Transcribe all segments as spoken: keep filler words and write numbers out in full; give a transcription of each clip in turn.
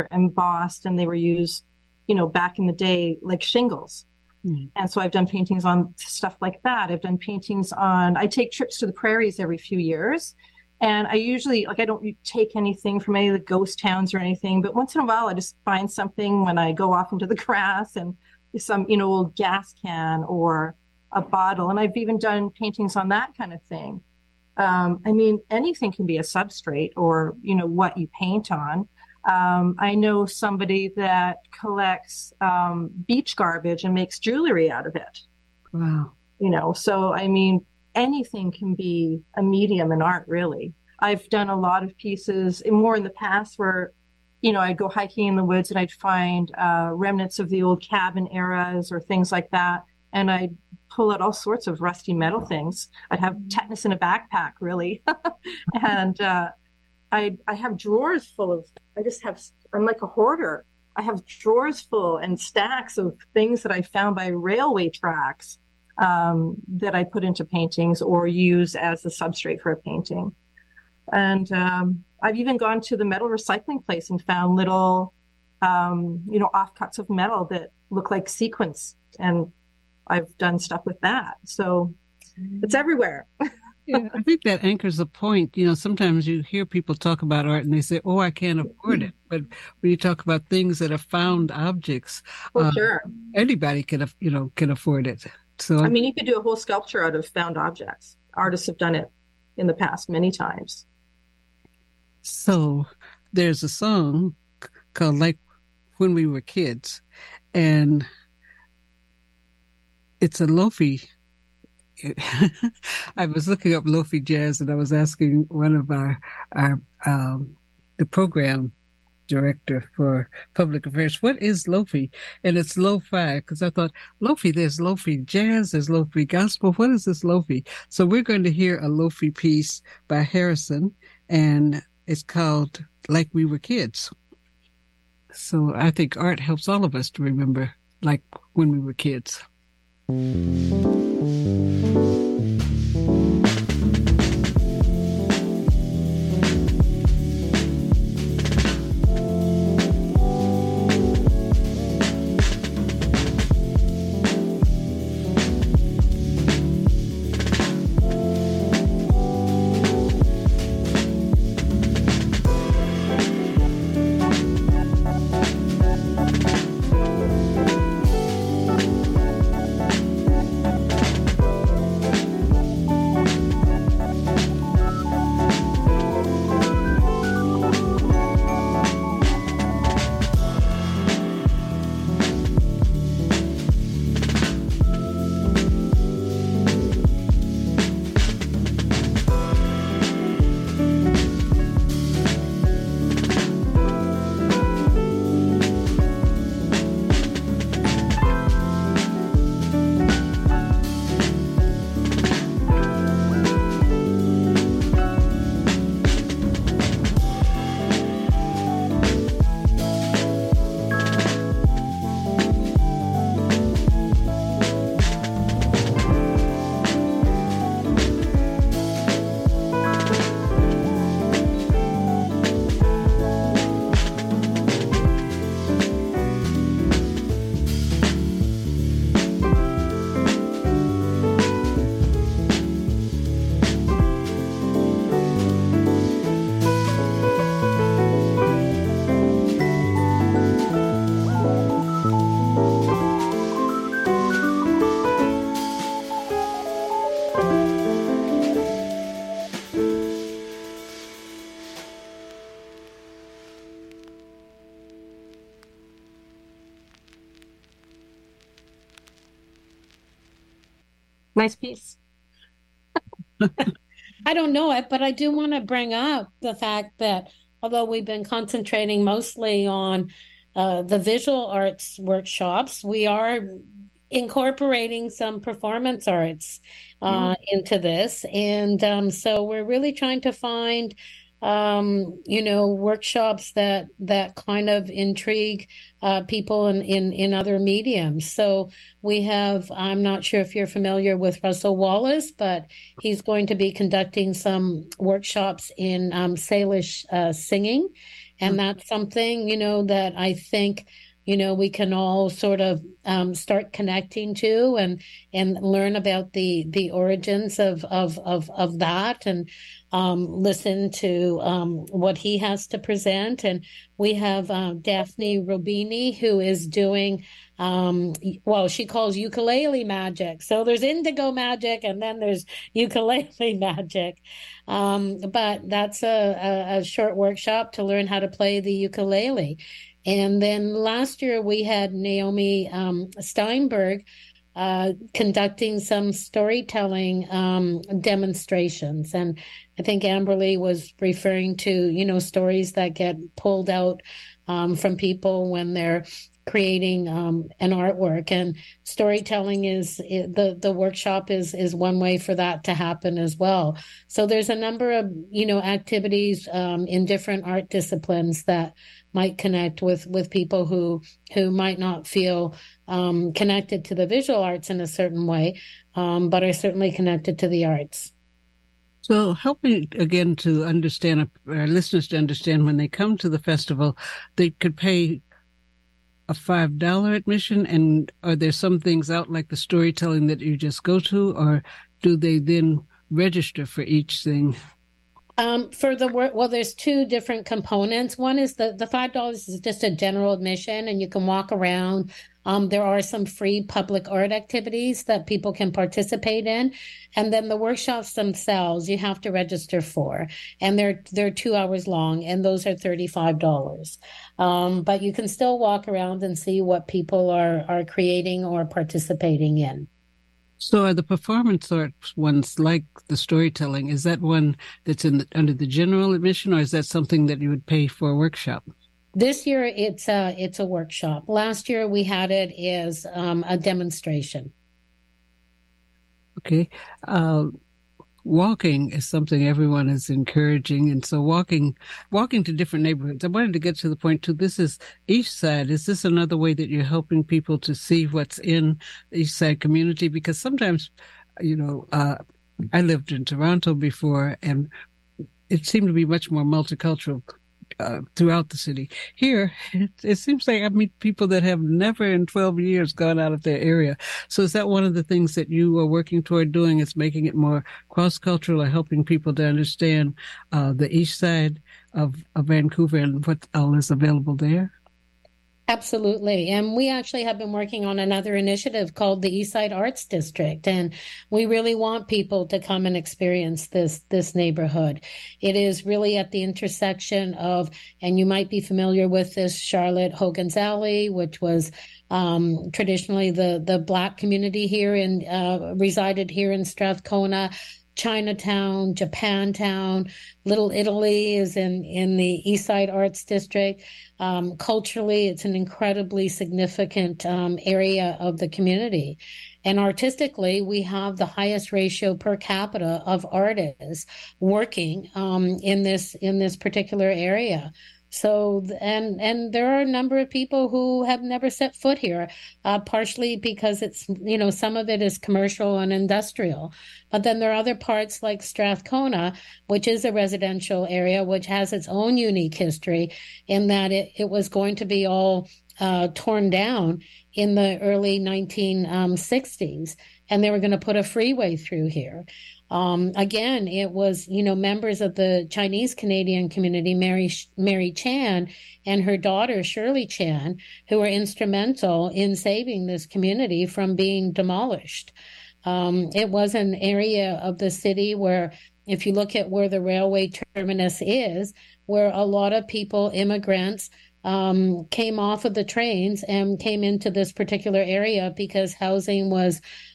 embossed, and they were used, you know, back in the day, like shingles. Mm. And so I've done paintings on stuff like that. I've done paintings on, I take trips to the prairies every few years. And I usually, like, I don't take anything from any of the ghost towns or anything, but once in a while I just find something when I go off into the grass, and some, you know, old gas can or a bottle. And I've even done paintings on that kind of thing. Um, I mean, anything can be a substrate, or, you know, what you paint on. Um, I know somebody that collects um, beach garbage and makes jewelry out of it. Wow. You know, so, I mean, anything can be a medium in art, really. I've done a lot of pieces more in the past where, you know, I'd go hiking in the woods and I'd find uh, remnants of the old cabin eras or things like that. And I'd pull out all sorts of rusty metal things. I'd have tetanus in a backpack, really. and uh, I I have drawers full of, I just have, I'm like a hoarder. I have drawers full and stacks of things that I found by railway tracks um, that I put into paintings or use as the substrate for a painting. And um, I've even gone to the metal recycling place and found little, um, you know, offcuts of metal that look like sequins. And I've done stuff with that. So it's everywhere. Yeah, I think that anchors a point. You know, sometimes you hear people talk about art and they say, oh, I can't afford it. But when you talk about things that are found objects, For uh, sure. anybody can, you know, can afford it. So I mean, you could do a whole sculpture out of found objects. Artists have done it in the past many times. So there's a song called Like When We Were Kids, and it's a lofi. I was looking up lofi jazz, and I was asking one of our, our um, the program director for public affairs, what is lofi? And it's lo-fi, because I thought, lofi, there's lofi jazz, there's lofi gospel. What is this lofi? So we're going to hear a lofi piece by Harrison, and it's called Like We Were Kids. So I think art helps all of us to remember like when we were kids. Nice piece. I don't know it, but I do want to bring up the fact that although we've been concentrating mostly on uh, the visual arts workshops, we are incorporating some performance arts uh, mm. into this. And um, so we're really trying to find, um, you know, workshops that that kind of intrigue uh, people in, in, in other mediums. So we have, I'm not sure if you're familiar with Russell Wallace, but he's going to be conducting some workshops in um, Salish uh, singing. And that's something, you know, that I think, you know, we can all sort of um, start connecting to and and learn about the the origins of of of, of that and um, listen to um, what he has to present. And we have uh, Daphne Robini, who is doing, um, well, she calls ukulele magic. So there's indigo magic and then there's ukulele magic. Um, but that's a, a, a short workshop to learn how to play the ukulele. And then last year we had Naomi um, Steinberg uh, conducting some storytelling um, demonstrations. And I think Amberly was referring to, you know, stories that get pulled out um, from people when they're creating um, an artwork. And storytelling is the the workshop is is one way for that to happen as well. So there's a number of, you know, activities um, in different art disciplines that might connect with with people who who might not feel um, connected to the visual arts in a certain way, um, but are certainly connected to the arts. So help me again to understand, our listeners to understand, when they come to the festival, they could pay a five dollar admission, and are there some things out like the storytelling that you just go to, or do they then register for each thing? Um, for the work, well, there's two different components. One is the, the five dollars is just a general admission and you can walk around. Um, there are some free public art activities that people can participate in. And then the workshops themselves, you have to register for, and they're, they're two hours long, and those are thirty-five dollars. Um, but you can still walk around and see what people are, are creating or participating in. So are the performance arts ones like the storytelling, is that one that's in the, under the general admission, or is that something that you would pay for a workshop? This year, it's a, it's a workshop. Last year, we had it as um, a demonstration. Okay. Uh, walking is something everyone is encouraging. And so walking, walking to different neighborhoods. I wanted to get to the point too. This is East Side. Is this another way that you're helping people to see what's in the East Side community? Because sometimes, you know, uh, I lived in Toronto before, and it seemed to be much more multicultural uh, throughout the city. Here, it, it seems like I meet people that have never in twelve years gone out of their area. So is that one of the things that you are working toward doing, is making it more cross-cultural, or helping people to understand uh, the East Side of, of Vancouver and what all is available there? Absolutely. And we actually have been working on another initiative called the Eastside Arts District. And we really want people to come and experience this, this neighborhood. It is really at the intersection of, and you might be familiar with this, Charlotte Hogan's Alley, which was um, traditionally the, the Black community here and uh, resided here in Strathcona. Chinatown, Japantown, Little Italy is in, in the Eastside Arts District. Um, culturally, it's an incredibly significant um, area of the community. And artistically, we have the highest ratio per capita of artists working um, in this in this particular area. So, and and there are a number of people who have never set foot here, uh, partially because it's, you know, some of it is commercial and industrial. But then there are other parts like Strathcona, which is a residential area, which has its own unique history in that it, it was going to be all uh, torn down in the early nineteen sixties. And they were going to put a freeway through here. Um, again, it was, you know, members of the Chinese Canadian community, Mary, Mary Chan and her daughter, Shirley Chan, who were instrumental in saving this community from being demolished. Um, it was an area of the city where, if you look at where the railway terminus is, where a lot of people, immigrants, um, came off of the trains and came into this particular area because housing was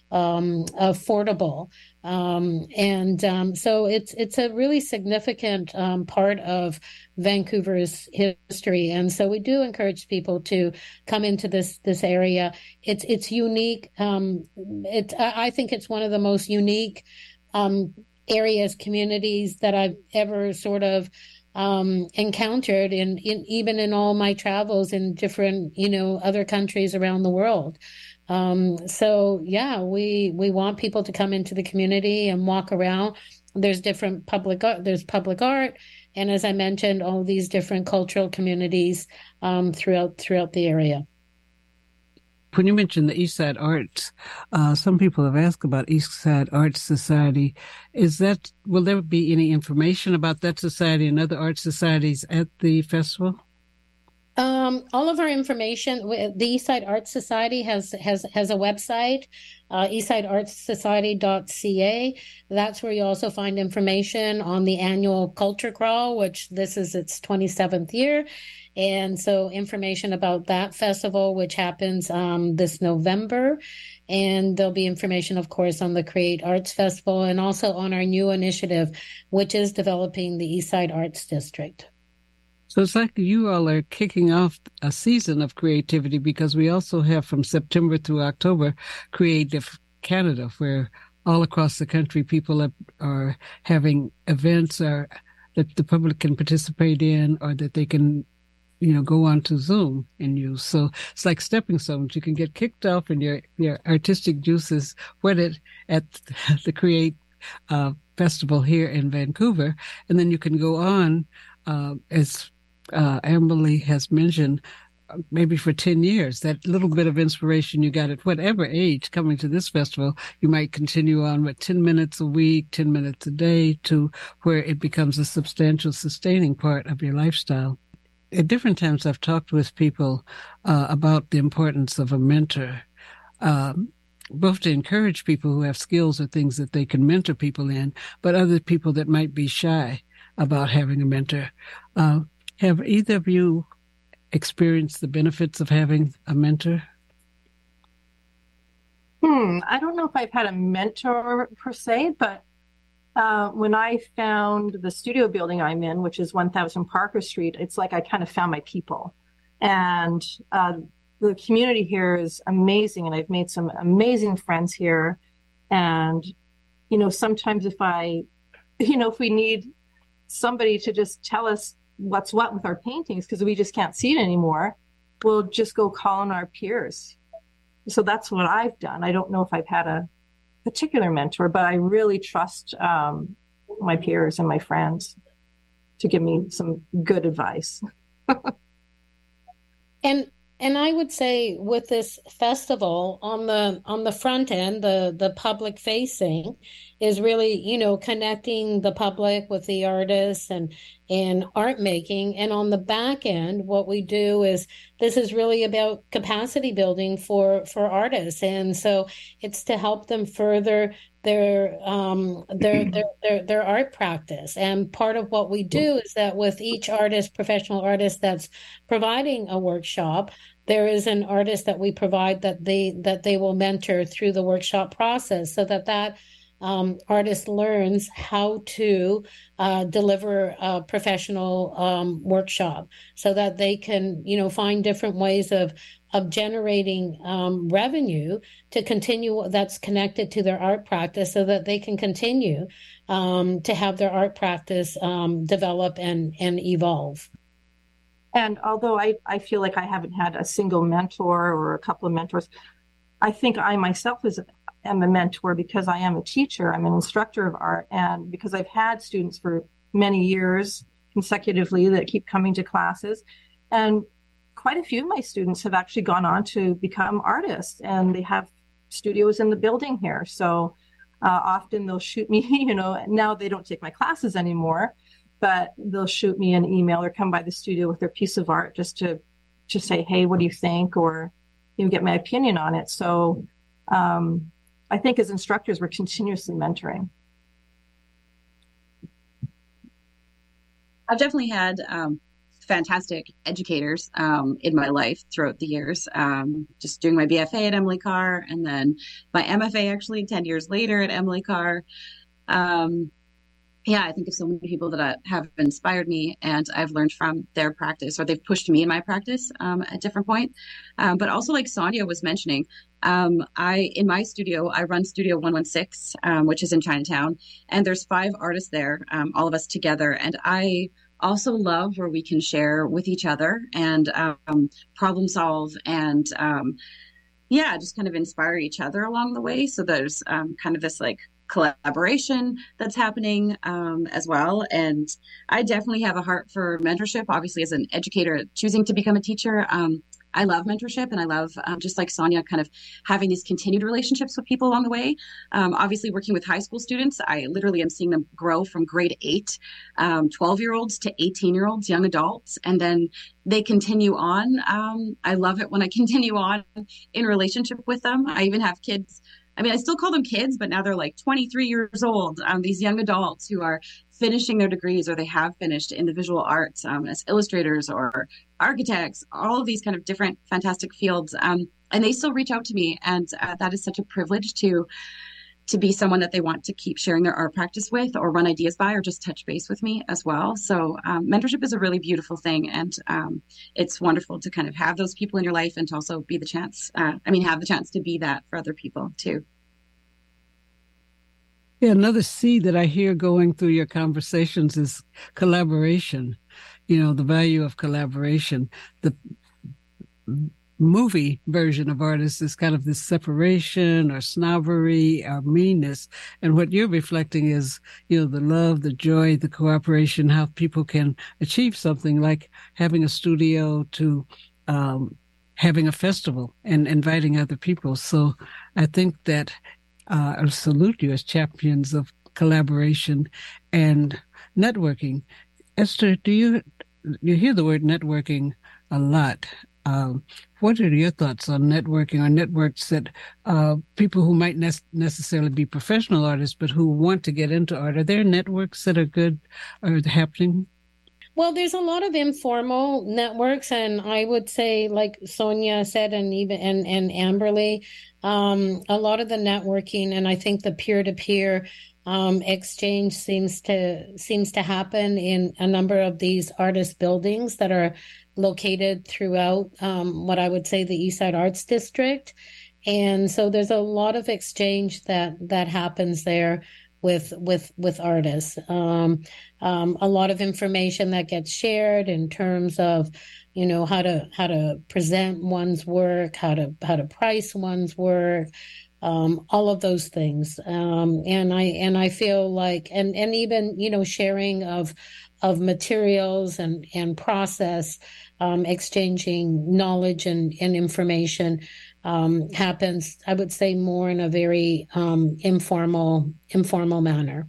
um, affordable. Um, and um, so it's it's a really significant um, part of Vancouver's history. And so we do encourage people to come into this this area. It's it's unique. Um, it I think it's one of the most unique um, areas, communities that I've ever sort of um, encountered in, in even in all my travels in different, you know, other countries around the world. Um, so yeah, we, we want people to come into the community and walk around. There's different public art, there's public art, and as I mentioned, all these different cultural communities um, throughout throughout the area. When you mentioned the East Side Arts, uh, some people have asked about East Side Arts Society. Is that, will there be any information about that society and other art societies at the festival? Um, all of our information, the Eastside Arts Society has has has a website, uh, eastside arts society dot c a. That's where you also find information on the annual Culture Crawl, which this is its twenty-seventh year. And so information about that festival, which happens um, this November. And there'll be information, of course, on the Create Arts Festival and also on our new initiative, which is developing the Eastside Arts District. So it's like you all are kicking off a season of creativity, because we also have from September through October Creative Canada, where all across the country people are, are having events or that the public can participate in, or that they can, you know, go on to Zoom and use. So it's like stepping stones. You can get kicked off and your, your artistic juices whetted at the Create uh, Festival here in Vancouver. And then you can go on, uh, as uh, Amberly has mentioned, maybe for ten years, that little bit of inspiration you got at whatever age coming to this festival, you might continue on with ten minutes a week, ten minutes a day, to where it becomes a substantial sustaining part of your lifestyle. At different times, I've talked with people uh, about the importance of a mentor, um, both to encourage people who have skills or things that they can mentor people in, but other people that might be shy about having a mentor. Uh, have either of you experienced the benefits of having a mentor? Hmm, I don't know if I've had a mentor per se, but Uh, when I found the studio building I'm in, which is one thousand Parker Street, it's like I kind of found my people. And uh, the community here is amazing, and I've made some amazing friends here. And, you know, sometimes if I, you know, if we need somebody to just tell us what's what with our paintings, because we just can't see it anymore, we'll just go call on our peers. So that's what I've done. I don't know if I've had a particular mentor, but I really trust um, my peers and my friends to give me some good advice. and and I would say with this festival, on the on the front end, the the public facing is really, you know, connecting the public with the artists and and art making. And on the back end, what we do is this is really about capacity building for for artists. And so it's to help them further their um their, their their their art practice. And part of what we do is that with each artist, professional artist that's providing a workshop, there is an artist that we provide that they that they will mentor through the workshop process, so that that um, artist learns how to uh, deliver a professional um, workshop, so that they can, you know, find different ways of of generating um, revenue to continue that's connected to their art practice, so that they can continue um, to have their art practice um, develop and and evolve. And although I, I feel like I haven't had a single mentor or a couple of mentors, I think I myself is, am a mentor because I am a teacher. I'm an instructor of art. And because I've had students for many years consecutively that keep coming to classes. And quite a few of my students have actually gone on to become artists, and they have studios in the building here. So uh, often they'll shoot me, you know, now they don't take my classes anymore, but they'll shoot me an email or come by the studio with their piece of art just to, to say, hey, what do you think? Or, you know, get my opinion on it. So um, I think as instructors, we're continuously mentoring. I've definitely had um, fantastic educators um, in my life throughout the years, um, just doing my B F A at Emily Carr, and then my M F A actually ten years later at Emily Carr. Um, Yeah, I think of so many people that have inspired me, and I've learned from their practice, or they've pushed me in my practice um, at different point. Um, but also, like Sonia was mentioning, um, I in my studio, I run Studio one one six, um, which is in Chinatown, and there's five artists there, um, all of us together. And I also love where we can share with each other and um, problem solve and um, yeah, just kind of inspire each other along the way. So there's um, kind of this like collaboration that's happening um, as well. And I definitely have a heart for mentorship. Obviously, as an educator choosing to become a teacher, um, I love mentorship, and I love, um, just like Sonia, kind of having these continued relationships with people along the way. Um, obviously, working with high school students, I literally am seeing them grow from grade eight, um, twelve year olds to eighteen year olds, young adults, and then they continue on. Um, I love it when I continue on in relationship with them. I even have kids. I mean, I still call them kids, but now they're like twenty-three years old. Um, these young adults who are finishing their degrees, or they have finished in the visual arts, um, as illustrators or architects, all of these kind of different fantastic fields. Um, and they still reach out to me. And uh, that is such a privilege to to be someone that they want to keep sharing their art practice with, or run ideas by, or just touch base with me as well. So um, mentorship is a really beautiful thing. And um, it's wonderful to kind of have those people in your life, and to also be the chance, uh, I mean, have the chance to be that for other people too. Yeah, another C that I hear going through your conversations is collaboration. You know, the value of collaboration. The movie version of artists is kind of this separation or snobbery or meanness. And what you're reflecting is, you know, the love, the joy, the cooperation, how people can achieve something like having a studio to um, having a festival and inviting other people. So I think that Uh, I salute you as champions of collaboration and networking. Esther, do you you hear the word networking a lot? Um, what are your thoughts on networking or networks that uh, people who might ne- necessarily be professional artists but who want to get into art? Are there networks that are good or happening? Well, there's a lot of informal networks, and I would say, like Sonia said, and even and and Amberly, um, a lot of the networking, and I think the peer-to-peer um, exchange seems to seems to happen in a number of these artist buildings that are located throughout um, what I would say the Eastside Arts District, and so there's a lot of exchange that that happens there with with with artists. Um, um, a lot of information that gets shared in terms of, you know, how to how to present one's work, how to how to price one's work, um, all of those things. Um, and I and I feel like and and even, you know, sharing of of materials and and process, um, exchanging knowledge and, and information um, happens, I would say, more in a very um, informal informal manner.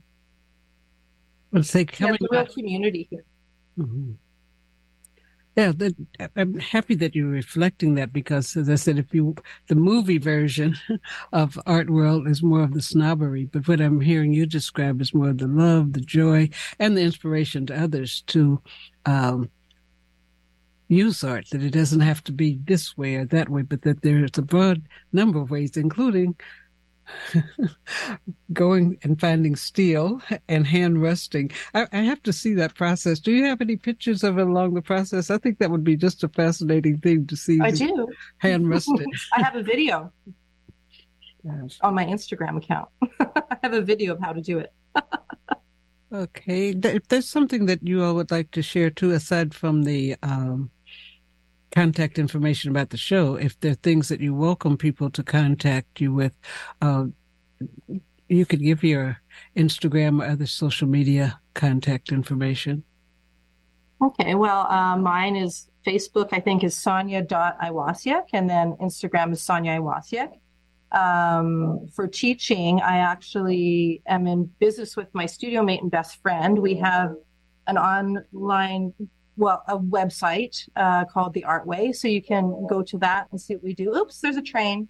Let's say coming There's a real community here. Mm-hmm. Yeah, that, I'm happy that you're reflecting that, because, as I said, if you the movie version of Art World is more of the snobbery, but what I'm hearing you describe is more of the love, the joy, and the inspiration to others to um, use art. That it doesn't have to be this way or that way, but that there's a broad number of ways, including going and finding steel and hand rusting. I, I have to see that process. Do you have any pictures of it along the process? I think that would be just a fascinating thing to see. I do. Hand rusted. I have a video Gosh. on my Instagram account. I have a video of how to do it. Okay. If there's something that you all would like to share too, aside from the um, contact information about the show, if there are things that you welcome people to contact you with, uh, you could give your Instagram or other social media contact information. Okay, well, uh, mine is Facebook, I think, is Sonia.Iwasiak, and then Instagram is Sonia Iwasiak. Um, for teaching, I actually am in business with my studio mate and best friend. We have an online well, a website uh, called The Art Way. So you can go to that and see what we do. Oops, there's a train.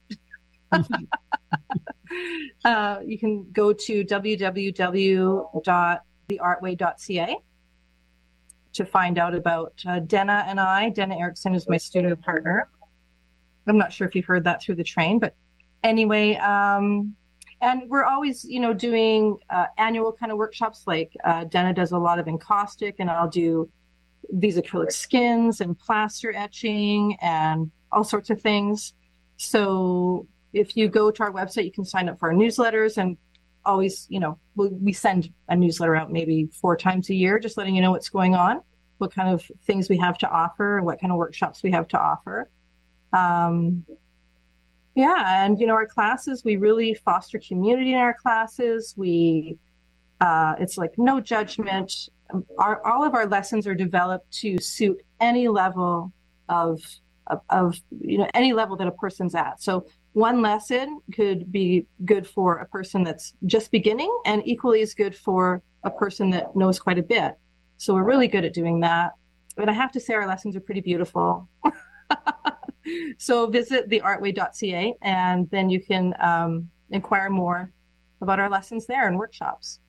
uh, you can go to w w w dot the art way dot c a to find out about uh, Denna and I. Denna Erickson is my studio partner. I'm not sure if you've heard that through the train, but anyway, um, and we're always, you know, doing uh, annual kind of workshops. Like uh, Denna does a lot of encaustic, and I'll do these acrylic skins and plaster etching and all sorts of things. So if you go to our website, you can sign up for our newsletters, and always, you know, we, we send a newsletter out maybe four times a year, just letting you know what's going on, what kind of things we have to offer, and what kind of workshops we have to offer. Um, Yeah, and you know, our classes, we really foster community in our classes. We, uh, it's like no judgment. Our all of our lessons are developed to suit any level of of, of you know any level that a person's at. So one lesson could be good for a person that's just beginning, and equally as good for a person that knows quite a bit. So we're really good at doing that. But I have to say, our lessons are pretty beautiful. So visit the artway dot c a and then you can um, inquire more about our lessons there and workshops.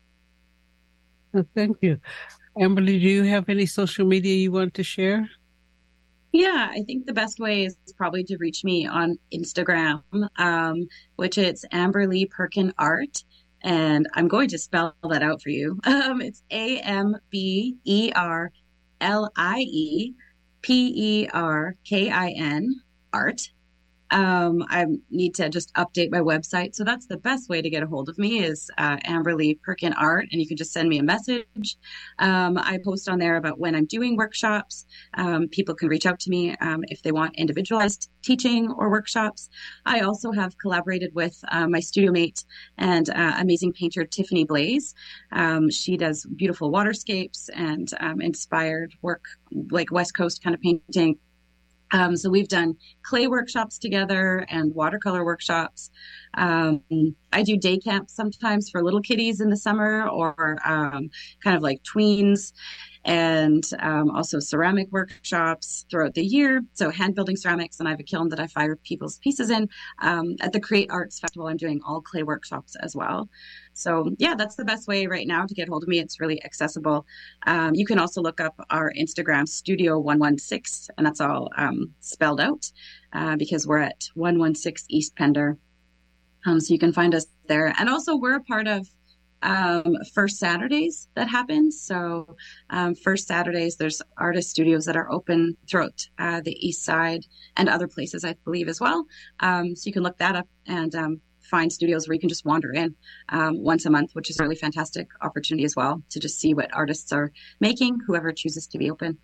Well, thank you. Amberly, do you have any social media you want to share? Yeah, I think the best way is probably to reach me on Instagram, um, which it's Amberly Perkin Art. And I'm going to spell that out for you. Um, it's A M B E R L I E P E R K I N art. Um, I need to just update my website. So that's the best way to get a hold of me is uh, Amberly Perkin Art, and you can just send me a message. Um, I post on there about when I'm doing workshops. Um, people can reach out to me um, if they want individualized teaching or workshops. I also have collaborated with uh, my studio mate and uh, amazing painter Tiffany Blaze. Um, she does beautiful waterscapes and um, inspired work, like West Coast kind of painting. Um, so we've done clay workshops together and watercolor workshops. Um, I do day camps sometimes for little kiddies in the summer, or um, kind of like tweens, and um, also ceramic workshops throughout the year. So hand building ceramics, and I have a kiln that I fire people's pieces in. Um, at the Create Arts Festival, I'm doing all clay workshops as well. So yeah, that's the best way right now to get hold of me. It's really accessible. Um, you can also look up our Instagram, Studio one one six, and that's all um, spelled out uh, because we're at one one six East Pender. Um, so you can find us there. And also we're a part of um, First Saturdays that happens. So um, First Saturdays, there's artist studios that are open throughout uh, the East Side and other places, I believe, as well. Um, so you can look that up and um, find studios where you can just wander in um, once a month, which is a really fantastic opportunity as well to just see what artists are making, whoever chooses to be open.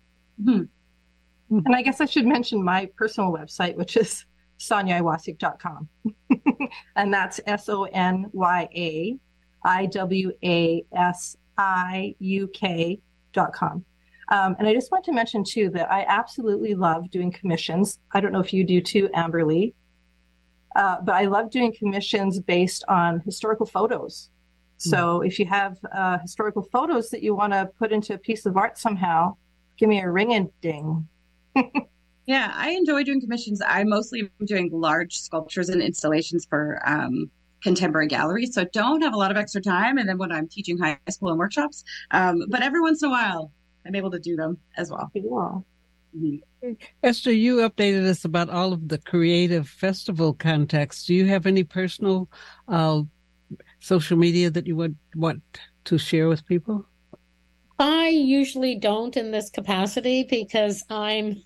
Mm-hmm. And I guess I should mention my personal website, which is sonya iwasik dot com. And that's S O N Y A I W A S I U K dot com. Um, and I just want to mention, too, that I absolutely love doing commissions. I don't know if you do, too, Amberly. Uh, but I love doing commissions based on historical photos. So mm. if you have uh, historical photos that you want to put into a piece of art somehow, give me a ring and ding. Yeah, I enjoy doing commissions. I mostly am doing large sculptures and installations for um, contemporary galleries. So I don't have a lot of extra time. And then when I'm teaching high school and workshops, um, but every once in a while, I'm able to do them as well. Cool. Mm-hmm. Esther, you updated us about all of the creative festival contacts. Do you have any personal uh, social media that you would want to share with people? I usually don't in this capacity because I'm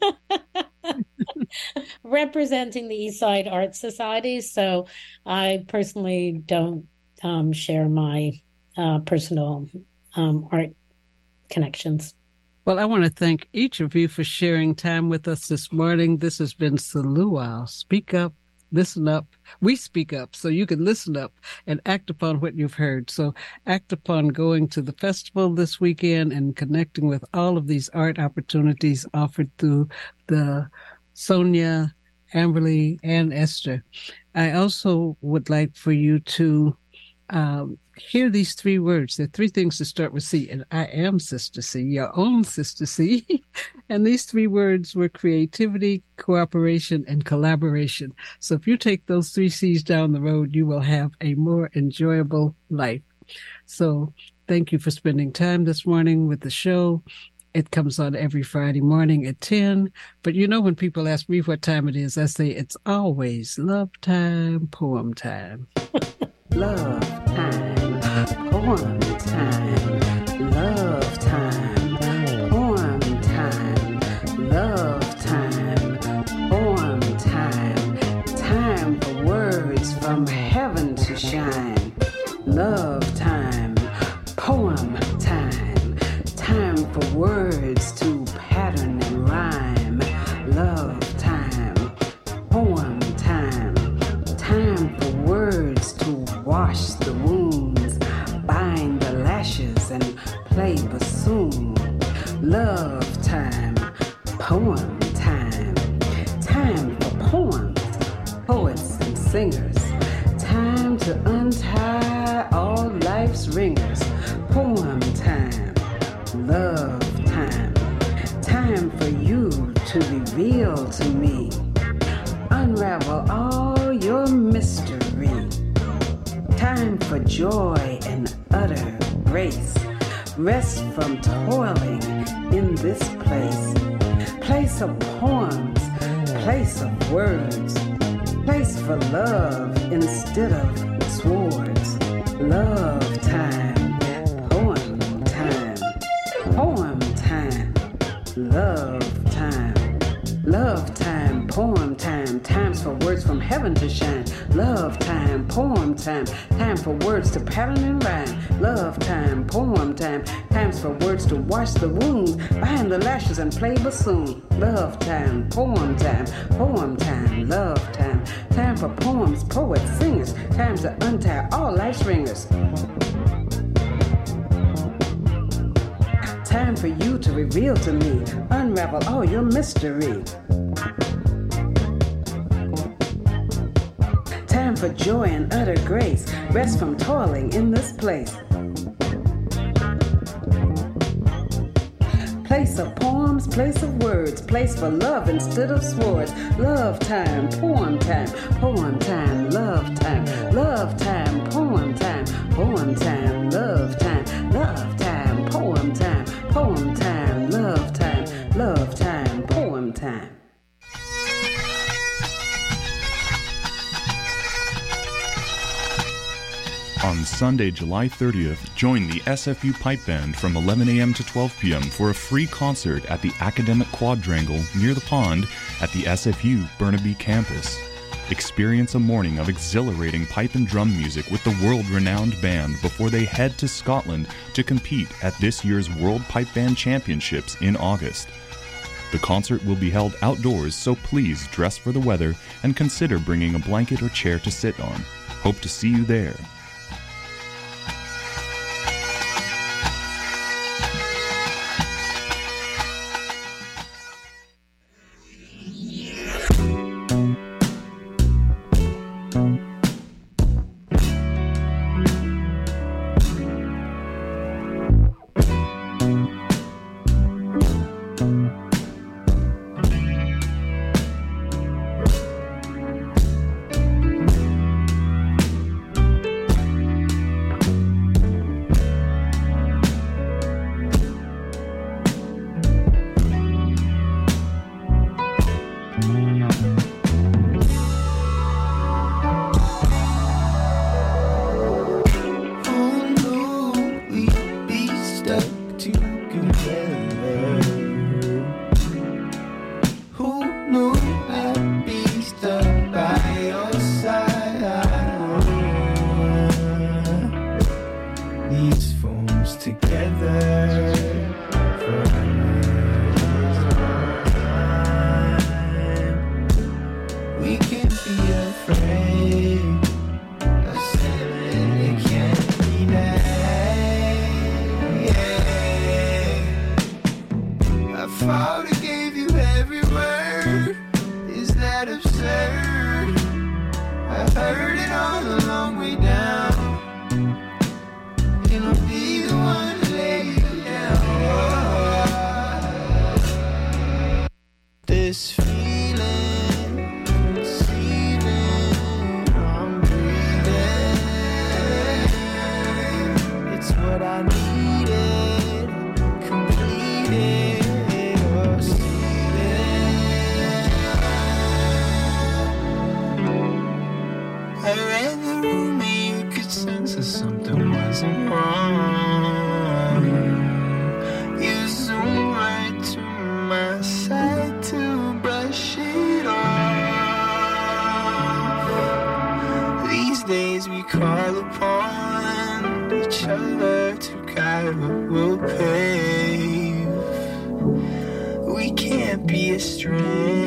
representing the Eastside Art Society. So I personally don't um, share my uh, personal um, art connections. Well, I want to thank each of you for sharing time with us this morning. This has been Saluau. Speak up, listen up. We speak up so you can listen up and act upon what you've heard. So act upon going to the festival this weekend and connecting with all of these art opportunities offered through the Sonya, Amberly, and Esther. I also would like for you to um, hear these three words. There are three things to start with C, and I am Sister C, your own Sister C. And these three words were creativity, cooperation, and collaboration. So if you take those three C's down the road, you will have a more enjoyable life. So thank you for spending time this morning with the show. It comes on every Friday morning at ten. But you know, when people ask me what time it is, I say it's always love time, poem time. Love time, poem time, love time, poem time, love time, poem time, time for words from heaven to shine. Love time, poem time, time for words to pattern and rhyme. Love time, poem time, singers. Time to untie all life's ringers. Poem time, love time. Time for you to reveal to me. Unravel all your mystery. Time for joy and utter grace. Rest from toiling in this place. Place of poems, place of words. Place for love instead of swords. Love time, poem time. Poem time, love time. Love time, poem time. Times for words from heaven to shine. Love time, poem time. Time for words to pattern and rhyme. Love time, poem time. Times for words to wash the wounds, bind the lashes and play bassoon. Love time, poem time. Poem time, love time. Time for poems, poets, singers. Time to untie all life's ringers. Time for you to reveal to me, unravel all your mystery. Time for joy and utter grace, rest from toiling in this place. Place of poems, place of words, place for love instead of swords. Love time, poem time, poem time, love time, love time, poem time, poem time, love time, love time, poem time, poem time, love time, love time, poem time. On Sunday, July thirtieth, join the S F U Pipe Band from eleven a.m. to twelve p.m. for a free concert at the Academic Quadrangle near the pond at the S F U Burnaby campus. Experience a morning of exhilarating pipe and drum music with the world-renowned band before they head to Scotland to compete at this year's World Pipe Band Championships in August. The concert will be held outdoors, so please dress for the weather and consider bringing a blanket or chair to sit on. Hope to see you there. We can't be estranged.